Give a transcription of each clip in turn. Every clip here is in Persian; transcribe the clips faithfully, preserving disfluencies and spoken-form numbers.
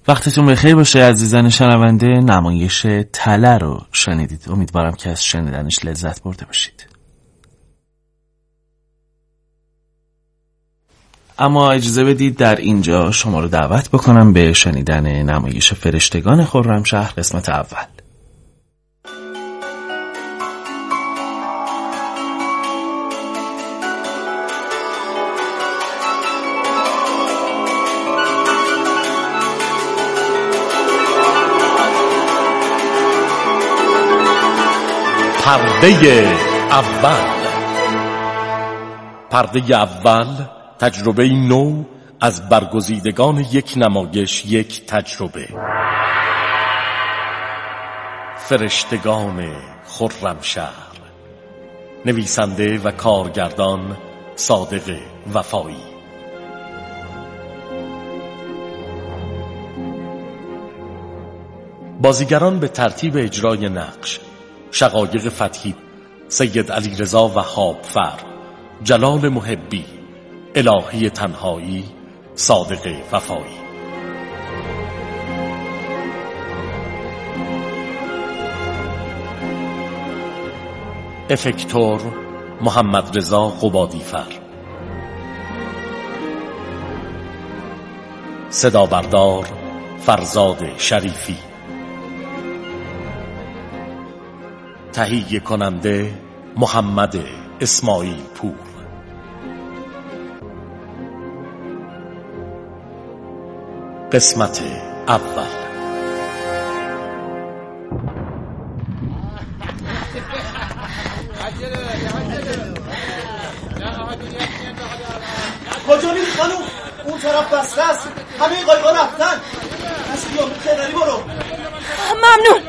وقتتون بخیر باشه عزیزان شنونده. نمایش تله رو شنیدید. امیدوارم که از شنیدنش لذت برده باشید. اما اجازه بدید در اینجا شما رو دعوت بکنم به شنیدن نمایش فرشتگان خرمشهر قسمت اول. پرده اول. پرده اول تجربه نو از برگزیدگان یک نمایش، یک تجربه. فرشتگان خرمشهر. نویسنده و کارگردان صادق وفایی. بازیگران به ترتیب اجرای نقش: شقایق فتحی، سید علیرضا وهاب‌فر، جلال محبی، الهی تنهایی، صادق وفایی. افکتور محمد رضا قبادیفر. صدا بردار فرزاد شریفی. تهیه کننده محمد اسماعیل پور. قسمت اول. کجا میری خانوم؟ اون طرف بسته است. همه این قایقا رفتن. از خیابون کناری برو. ممنون.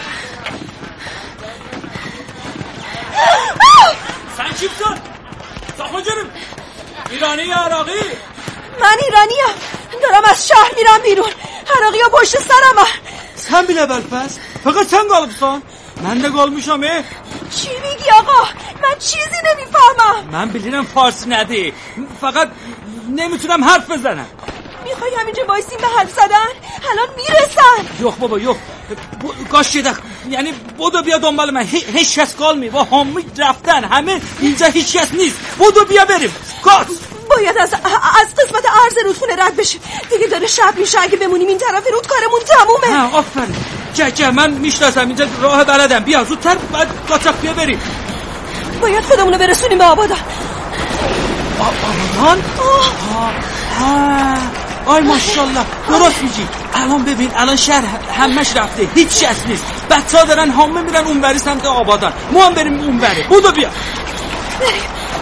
سنچیبسون صاحب جانم، ایرانی یا عراقی؟ من ایرانیم، دارم از شهر میرم بیرون. عراقی ها پشت سرم. سن بیله بلپس فقط سن قالبسان. من ده قال میشم. چی میگی آقا؟ من چیزی نمیفهمم. من بلیرم فارسی نده، فقط نمیتونم حرف بزنم. میخوای همینجا بایستیم به حرف زدن؟ الان میرسن. یخ بابا یخ کاش یه دخ... یعنی بودو بیا دنبال من. هیچ کس کال می و همه رفتن، همه اینجا هیچ کس نیست. بودو بیا بریم. کاش باید از از قسمت عرض رودخونه رد بشیم. دیگه داره شب میشه. اگه بمونیم این طرف رود کارمون تمومه. ها آفرین. جه جه من میشناسم اینجا راه بلدم. بیا زودتر بعد قاچاق بیا بریم. باید خودمونو برسونیم به آبادان. آبادان؟ آه آه آی ماشاءالله درست میگی. الان ببین الان شهر همش رفته، هیچ کس نیست. بچه‌ها دارن همه میرن اونوری سمت آبادان. ما هم بریم اونوری. بودو بیا بریم.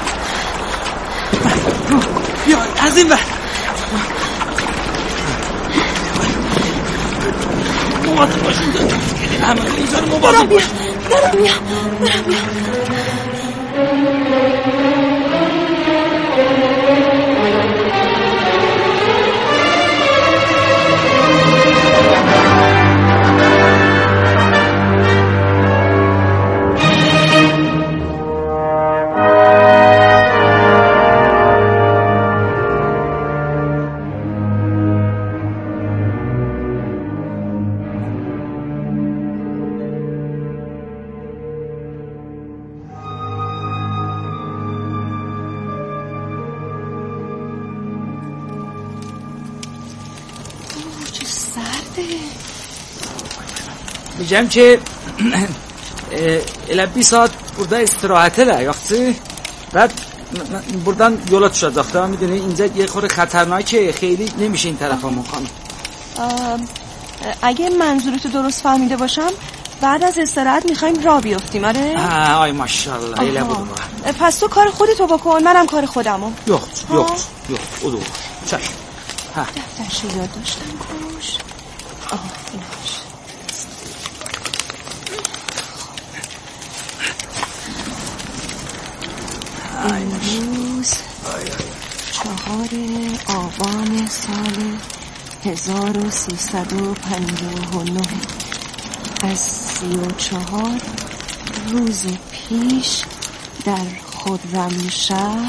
بیا از این ور. مواظب باشین. همه اینجا رو مواظب باشین. دارم میام دارم میام. میگم که الی بیست saat burada استراحته ده یاختی. بعد buradan yola düşeceğiz. میدونی اینجا یه خورده خطرناکه، خیلی نمیشه این طرفا مقام. اگه منظورتو درست فهمیده باشم بعد از استراحت میخوایم راه بیافتیم. آره؟ آی ماشاءالله. الی بود. پس تو کار خودتو بکن، منم کار خودمو. یخ یخ یخ اودو. چش. ها. دفترشو یاد داشتم کوش. آه ایناش. امروز چهار آبان سال هزار و سیصد و پنجاه و نه از سی و چهار روز پیش در خرمشهر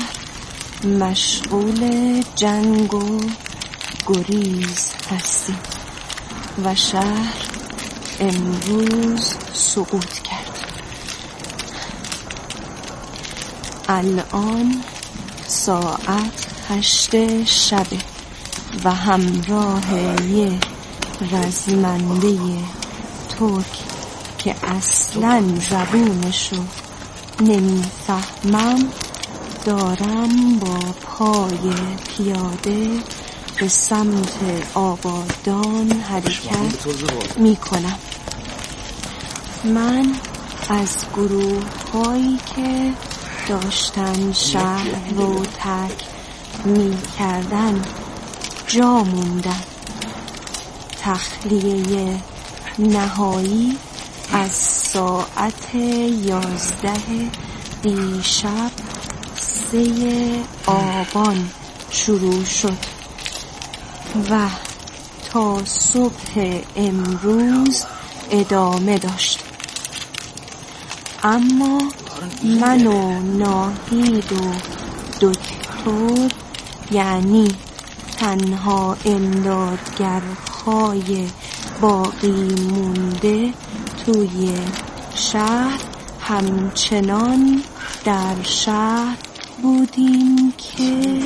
مشغول جنگ و گریز هستیم. و شهر امروز سقوط کرد. الان ساعت هشت شبه و همراه یه رزمنده ترک که اصلاً زبونشو نمیفهمم دارم با پای پیاده به سمت آبادان حرکت میکنم. من از گروه هایی که داشتن شهر رو ترک میکردن جا موندم. تخلیه نهایی از ساعت یازده دیشب سه آبان شروع شد و تا صبح امروز ادامه داشت. اما من و ناهید و دکتر، یعنی تنها امدادگرهای باقی مونده توی شهر، همچنان در شهر بودیم که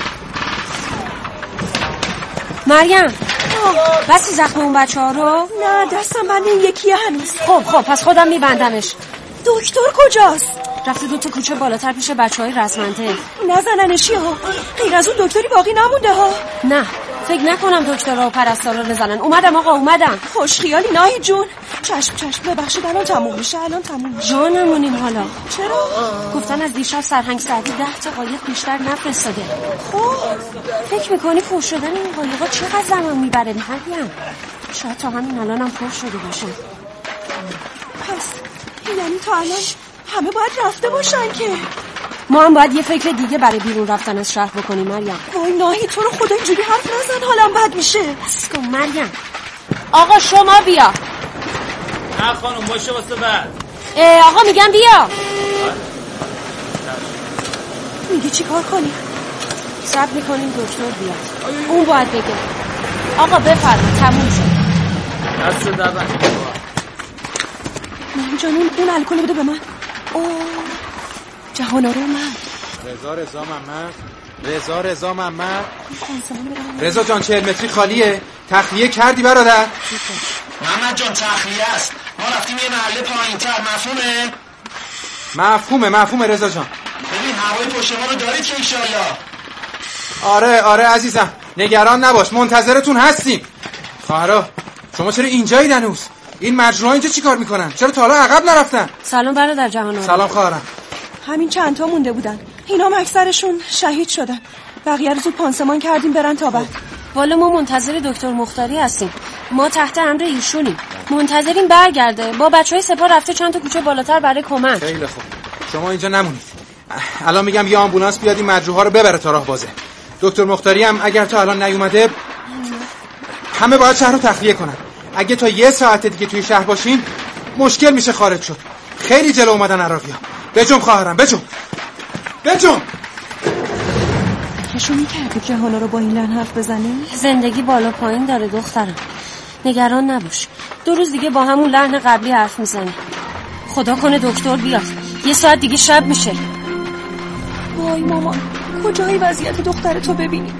مریم بسی زخم اون بچه ها رو؟ نه دستم بند این یکیه هنوز. خب خب پس خودم میبندمش. دکتر کجاست؟ رفته دو تا کوچه بالاتر پیش بچه های رزمنده. نزننشی ها، غیر از اون دکتری باقی نمونده ها. نه فکر نکنم دکترها و پرستارا بزنن. اومدم آقا اومدم. خوش خیالی ناهید جون. چشم چشم ببخشید الان تموم میشه الان تموم میشه. جانمونیم حالا. چرا؟ گفتن از دیشب سرهنگ سعدی ده تا قایق بیشتر نفرستاده. خب فکر میکنی فوش شدن این قایقا چقدر زمان میبره مریم؟ شاید تا همین الان هم فوش شده باشن. پس یعنی تا الان همه باید رفته باشن که ما هم باید یه فکر دیگه برای بیرون رفتن از شهر بکنیم مریم. وای ناهید تو رو خدا اینجوری حرف نزن، حالم بد میشه. اسکو مریم. آقا شما بیا. نه خانم باشه واسه بعد. آقا میگم بیا. میگه چی کار کنیم؟ صبر میکنیم دکتر بیاد. اون باید بگه. آقا بفرما تموم شد. دست در بند. نه جانون اون الکل بده به من. اوه جهانا رو من رضا رضا محمد رضا رضا محمد رضا جان چهل متری خالیه. تخلیه کردی برادر؟ محمد جان تخلیه است. ما رفتیم یه محله پایین تر. مفهومه؟ مفهومه مفهومه رضا جان. ببین هوای پشت ما رو دارید که ایشالله. آره آره عزیزم نگران نباش منتظرتون هستیم. خواهرا شما چرا اینجایی هنوز؟ این مجروحا اینجا چیکار میکنن؟ چرا تا حالا عقب نرفتن؟ سلام برادر جهانا. سلام خواهرم. همین چند تا مونده بودن. اینام اکثرشون شهید شدن. بقیه رو زود پانسمان کردیم برن تا بعد. والا ما منتظر دکتر مختاری هستیم. ما تحت امر ایشونیم. منتظریم برگرده. با بچهای سپاه رفته چند تا کوچه بالاتر برای کمک. خیلی خوب. شما اینجا نمونید. الان میگم یه آمبولانس بیاد این مجروحا رو ببره تا راه بازه. دکتر مختاری هم اگر تا الان نیومده همه باید شهر رو تخلیه کنن. اگه تا یه ساعت دیگه توی شهر باشین مشکل میشه خارج شد. خیلی جلو اومدن عراقی‌ها. بجم خواهرم بجم بجم. کشو میکرده جهانا رو با این لحن حرف بزنه؟ زندگی بالا پایین داره دخترم. نگران نباش. دو روز دیگه با همون لحن قبلی حرف میزنی. خدا کنه دکتر بیاد. یه ساعت دیگه شب میشه. وای مامان کجایی وضعیت دخترتو ببینی؟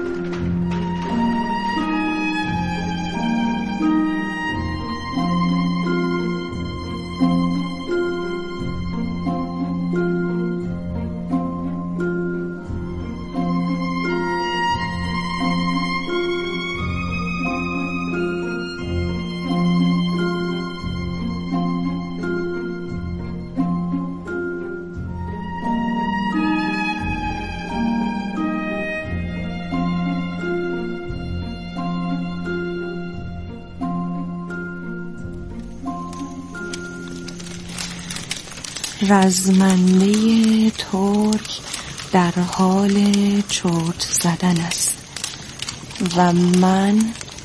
رزمنده ترک در حال چرت زدن است و من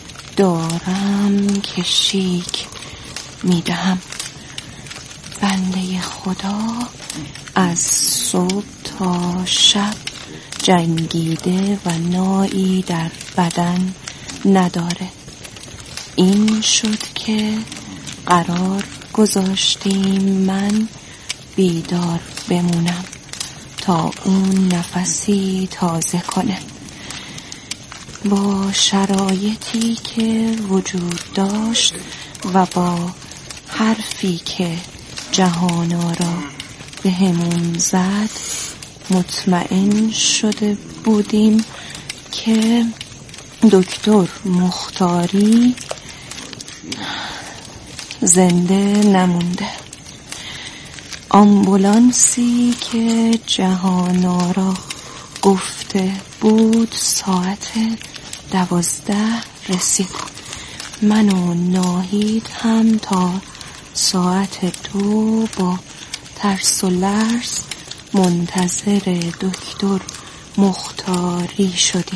دارم کشیک میدهم. بنده خدا از صبح تا شب جنگیده و نایی در بدن نداره. این شد که قرار گذاشتیم من بیدار بمونم تا اون نفسی تازه کنه. با شرایطی که وجود داشت و با حرفی که جهانارا به همون زد مطمئن شده بودیم که دکتر مختاری زنده نمونده. آمبولانسی که جهانارا گفته بود ساعت دوازده رسید. من و ناهید هم تا ساعت دو با ترس و لرز منتظر دکتر مختاری شدیم.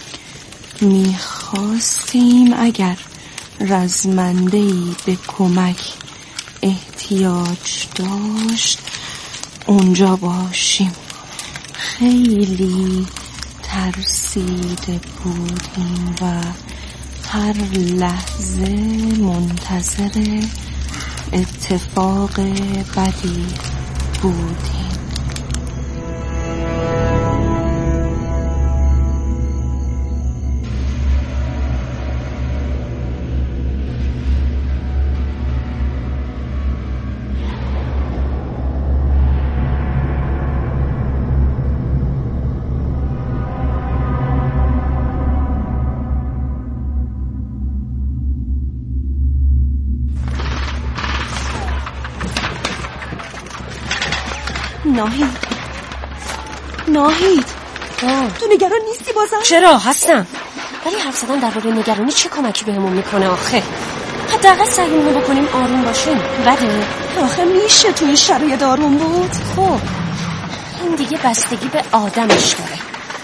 میخواستیم اگر رزمنده‌ای به کمک احتیاج داشت اونجا باشیم. خیلی ترسیده بودیم و هر لحظه منتظر اتفاق بدی بودیم. ناهید ناهید تو نگران نیستی بازم؟ چرا هستم، ولی حرف زدن درباره نگرانی چه کمکی بهمون میکنه آخه؟ حداقل سعیمون بکنیم آروم باشیم. بده آخه میشه توی شرایط آروم بود؟ خب این دیگه بستگی به آدمش داره.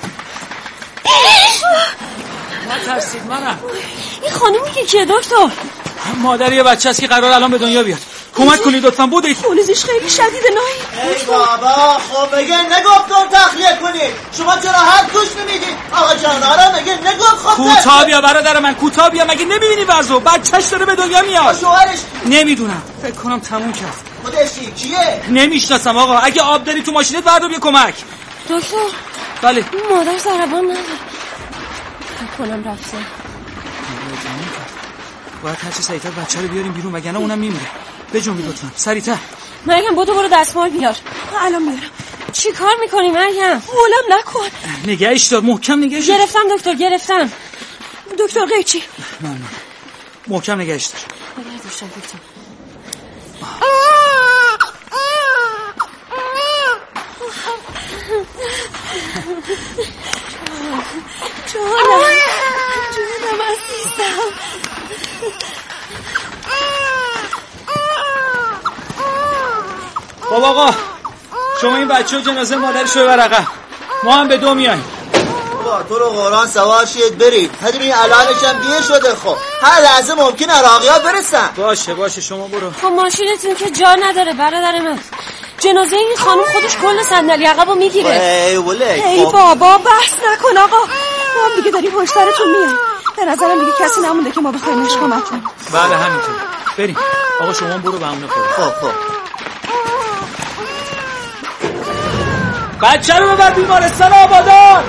نترسید منم. این خانم میگه که دکتر مادر یه بچه است که قرار الان به دنیا بیاد. کمک کنید لطفاً. بودید خونریزیش خیلی شدیده ناهید. ای بابا خب مگه نگفتم تخلیه کنید؟ شما چرا هر گوش نمیدید؟ آقا جانارا مگه نگفت خب کوتاه بیا برادر من، کوتاه بیا. مگه نمیبینی وضعو؟ بچهش داره به دنیا میاد. شوهرش نمیدونم، فکر کنم تموم کرد. خودشی کیه؟ نمیشناسم آقا. اگه آب داری تو ماشینت بردار بیا کمک. دکتر بله مادر ضربان نداره. فکر کنم رفته. باید هرچی سریعتر بچه رو بیاریم بیرون وگرنه اونم میمیره. بجنبید لطفاً سریعتر. مریم بودو برو دستمال بیار. الان میارم. چی کار میکنی مریم؟ اولم نکن. نگهش دار، محکم نگهش دار. گرفتم دکتر گرفتم. دکتر قیچی ممنون. محکم نگهش دار. نگه داشتم دکتر. جانم جانم عزیزم. خب آقا شما این بچه و جنازه مادرش رو برقم، ما هم به دو میاییم. بابا تو رو قرآن سوار شید برید. هدیمی الانش هم دیه شده. خب هر لحظه ممکن عراقی ها برسن. باشه باشه شما برو. خب ماشینتون که جا نداره برادر من. جنازه این خانم خودش کل صندلی عقبو میگیره. ای وله ای بابا بحث نکن آقا. ما هم دیگه داریم پشت سرتون میایم. به نظرم دیگه کسی نمونده که ما بخوایم بهش کمک کنیم. بله همینطور. بریم. آقا شما برو به همون خود. خب خب بچه رو ببر بیمارستان آبادان.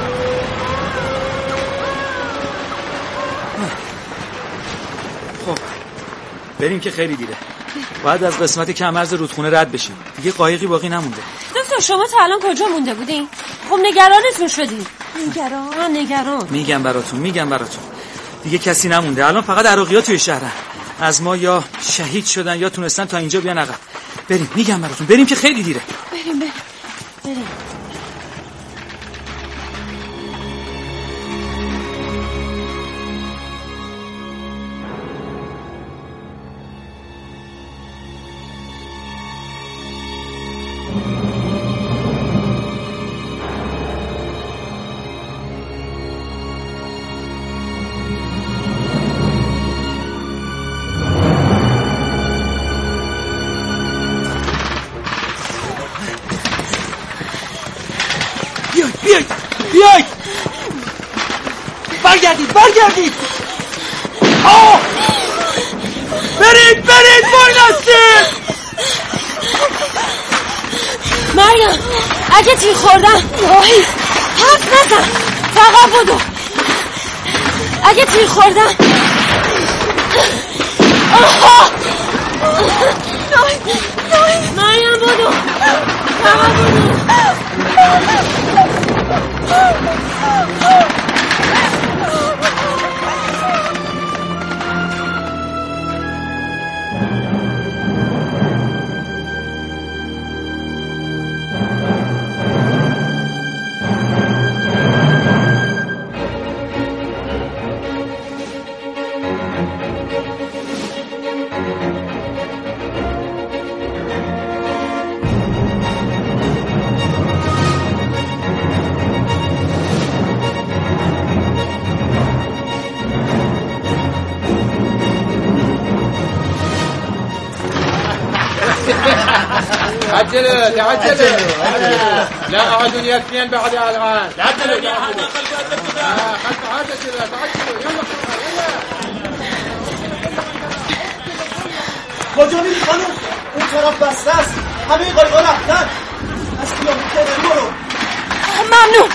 خب بریم که خیلی دیره. باید از قسمت کمرز رودخونه رد بشیم. دیگه قایقی باقی نمونده. دکتر شما تا الان کجا مونده بودین؟ خب نگرانتون شدیم. نگران؟ آه نگران. میگم براتون میگم براتون دیگه کسی نمونده. الان فقط عراقی‌ها توی شهرن. از ما یا شهید شدن یا تونستن تا اینجا بیان عقب. بریم میگم براتون بریم که خیلی دیره. بریم بریم بریم. بیایید بیایید برگردید برگردید. آه اگه تیر خوردم وای حرف نزن، فقط بدو. اگه تیر خوردم آها نای نای مریم بدو، فقط بدو. عجلوا تعجلوا لا أحد يكفين بعد الآن. تعجلوا يا تعجلوا تعجلوا يلا کجا میری خانم؟ اون طرف بسته است، همه این قایقا رفتن. از خیابون پیدری برو. ممنون.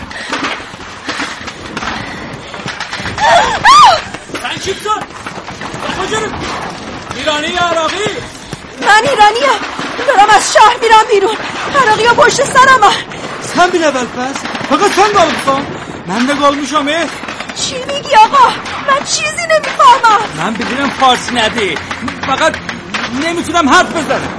تنشیبتون کجا رو؟ ایرانی یا عراقی؟ من ایرانیم، دارم از شهر میرم بیرون. عراقی ها پشت سرم هست. سن بینه بلپس فقط سن گال میخوام. من به گال میشم. چی میگی آقا؟ من چیزی نمیفهمم. من بدونم فارسی نده، فقط نمیتونم حرف بزنم.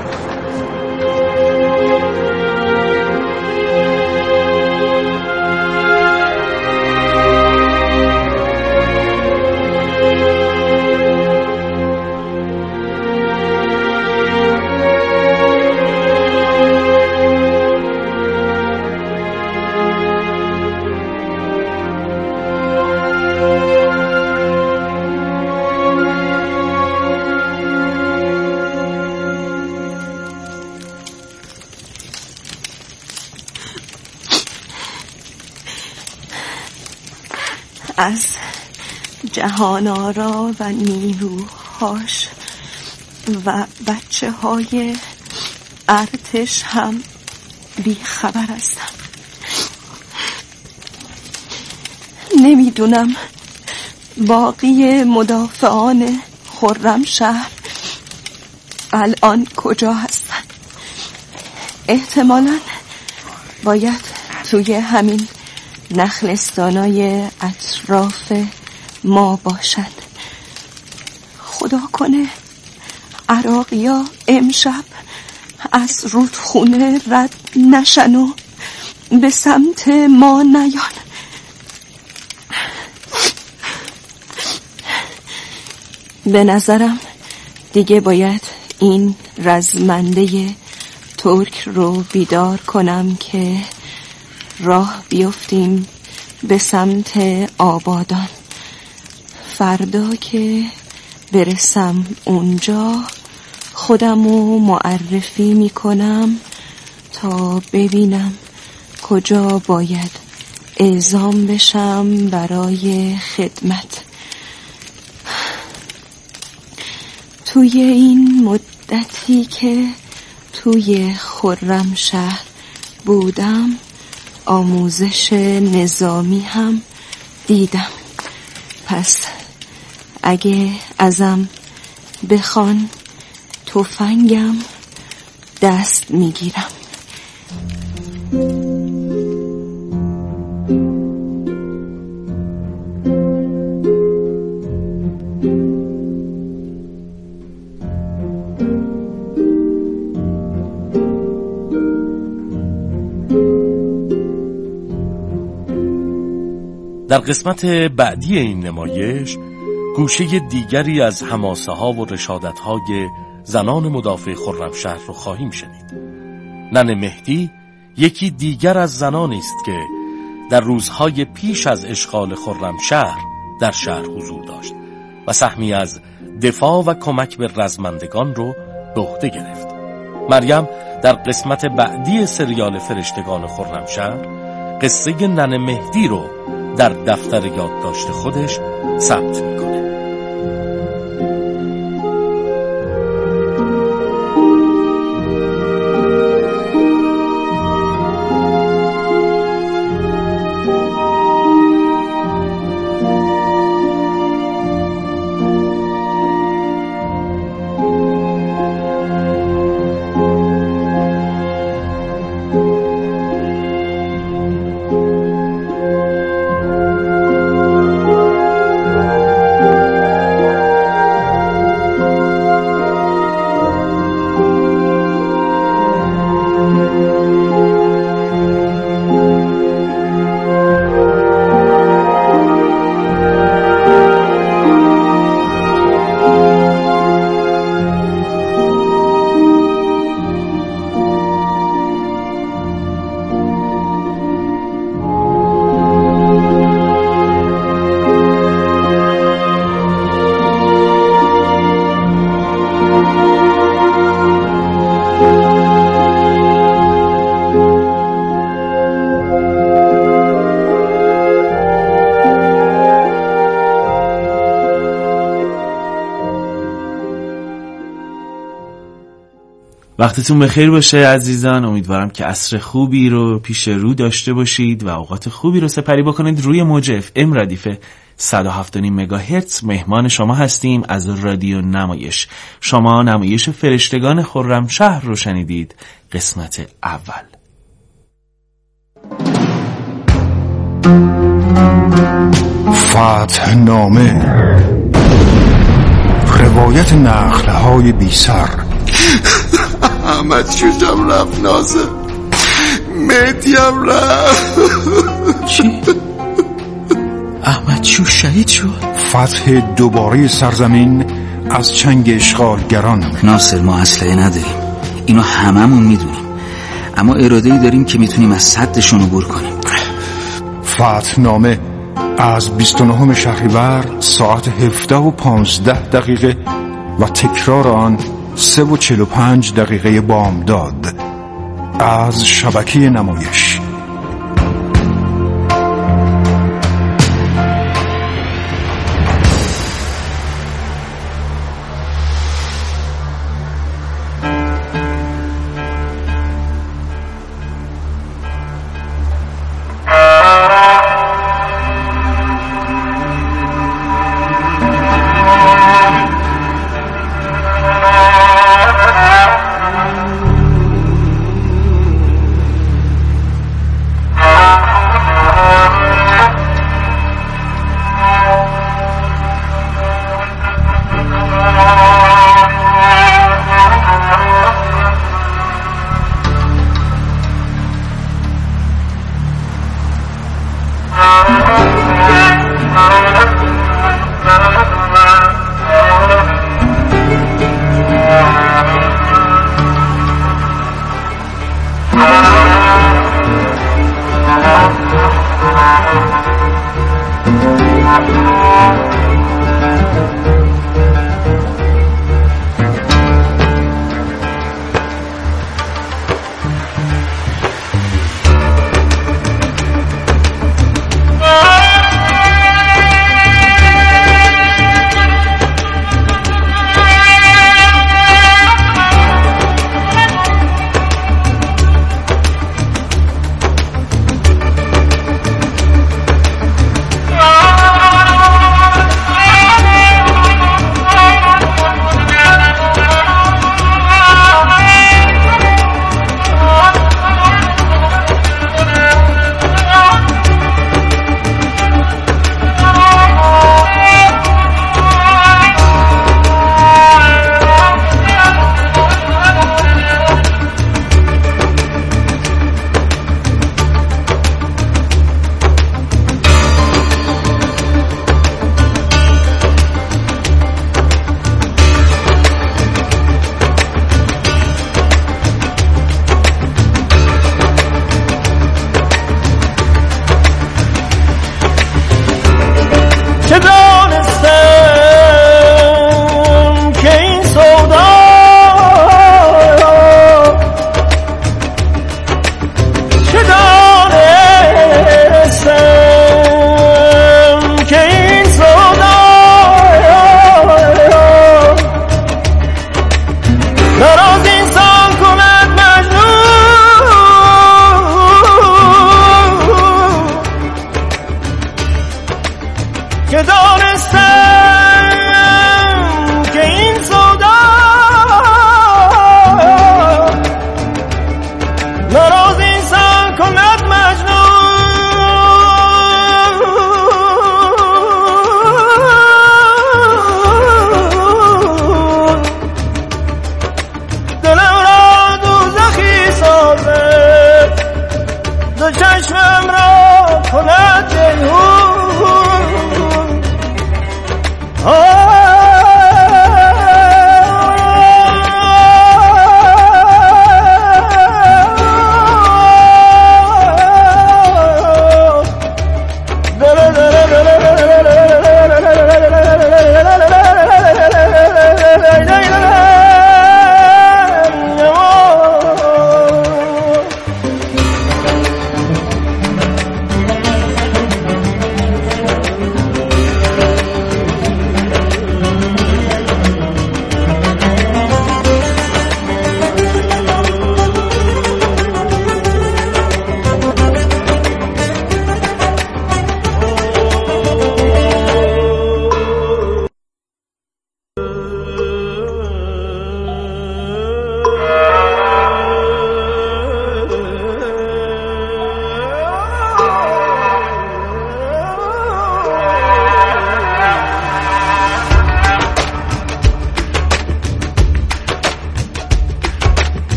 از جهان آرا و نیروهاش و بچه های ارتش هم بی خبر هستم. نمیدونم باقی مدافعان خرمشهر الان کجا هستن. احتمالاً باید توی همین نخلستانای اطراف ما باشند. خدا کنه عراقیا امشب از رودخونه رد نشن و به سمت ما نیان. به نظرم دیگه باید این رزمنده ترک رو بیدار کنم که راه بیفتیم به سمت آبادان. فردا که برسم اونجا خودمو معرفی میکنم تا ببینم کجا باید اعزام بشم برای خدمت. توی این مدتی که توی خرمشهر بودم آموزش نظامی هم دیدم. پس اگه ازم بخوان تفنگم دست میگیرم. در قسمت بعدی این نمایش گوشه دیگری از حماسه ها و رشادت های زنان مدافع خرمشهر رو خواهیم شنید. ننه مهدی یکی دیگر از زنانی است که در روزهای پیش از اشغال خرمشهر در شهر حضور داشت و سهمی از دفاع و کمک به رزمندگان رو به عهده گرفت. مریم در قسمت بعدی سریال فرشتگان خرمشهر قصه ننه مهدی رو در دفتر یادداشت خودش ثبت میکنه. وقتتون بخیر باشه عزیزان. امیدوارم که عصر خوبی رو پیش رو داشته باشید و اوقات خوبی رو سپری بکنید. روی موج اف ام ردیف صد و هفت و نیم مگاهرتز مهمان شما هستیم از رادیو نمایش. شما نمایش فرشتگان خرمشهر رو شنیدید، قسمت اول. فتح نامه، روایت نخلهای بی سر. احمد شوشم رفت نازه، مهدیم رفت. چی؟ احمد شوش شهید شد؟ فتح دوباره سرزمین از چنگ اشغالگران. ناصر ما اسلحه نداریم، اینو هممون میدونیم، اما اراده‌ای داریم که میتونیم از سدشون عبور کنیم. فتح نامه از بیست و نهم شهریور ساعت هفده و پانزده دقیقه و تکرار آن سه و چل و پنج دقیقه بامداد از شبکه نمایش.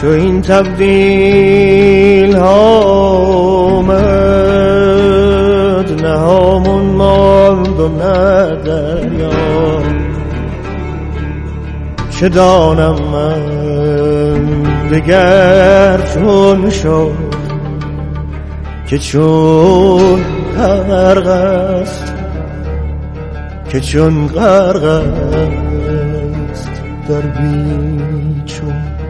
چو این تبدیل ها آمد، نه همون ماند و نه دریا. چه دانم من دگر چون شد که چون غرق است، که چون غرق است در بیچون.